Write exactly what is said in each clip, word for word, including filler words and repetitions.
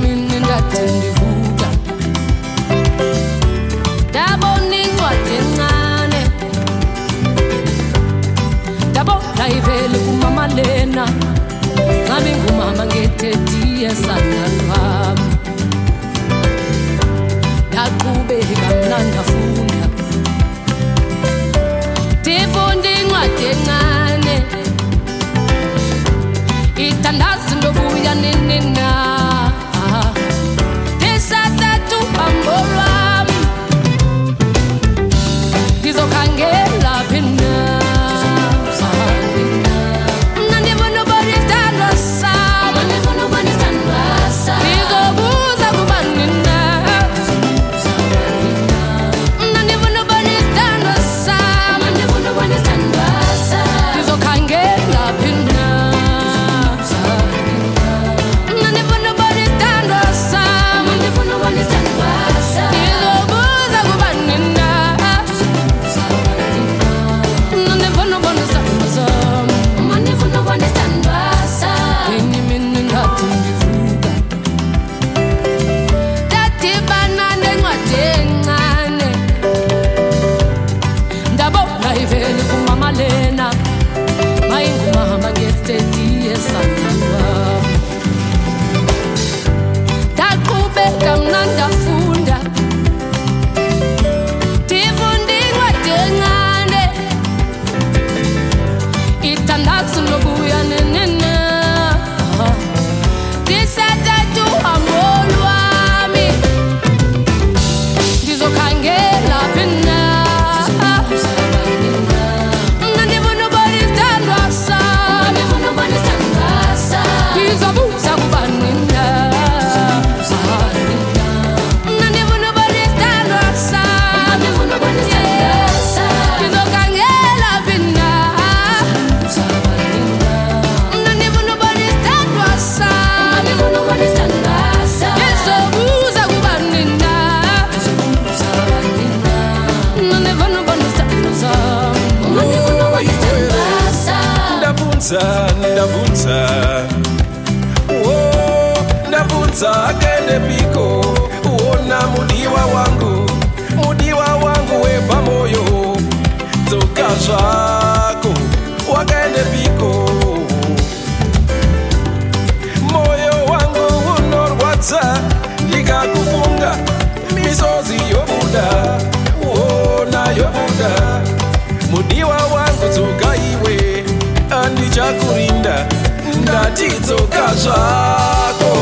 mini ndathi ndivuka ndabona incwadi encane ndabona ivele kumama lena ngabe ngumama ngethethi yesanalwami ndaqhubeka mna ndafunda ndifunda incwadi encane ithandaza ndobuya nenena ndisathatha uhambo lwami ndizokhangela phina ndavunza oh ndavunza akende piko uona mudiwa wangu mudiwa wangu wepa moyo dzoka zvako wakende piko moyo wangu unorwadza ndikakufunga misozi yobuda uona yobuda mudiwa wangu dzoka iwe andichakurinda ndatidzoka zvako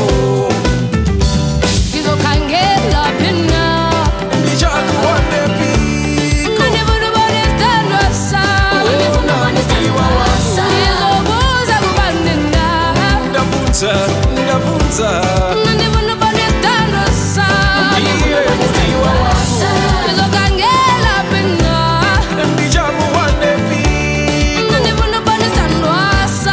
ndizokhangela phina ndichakuwane piko ndivunobonestandwasa ndizobuza kubanina ndabvunza ndabvunza ndivunobonestandwasa ndizokhangela phina ndichakuwane piko ndivunobonestandwasa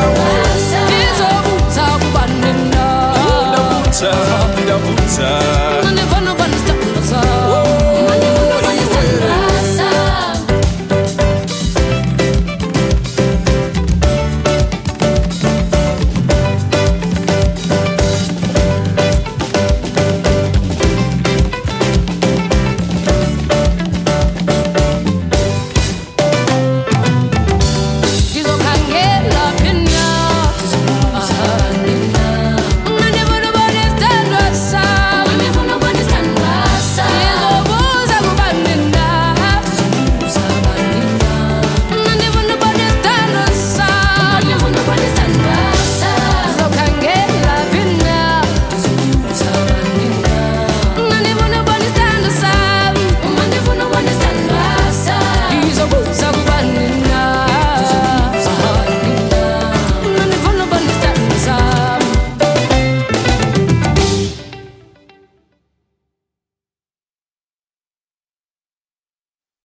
ndizobuza kubanina ndabvunza ndabvunza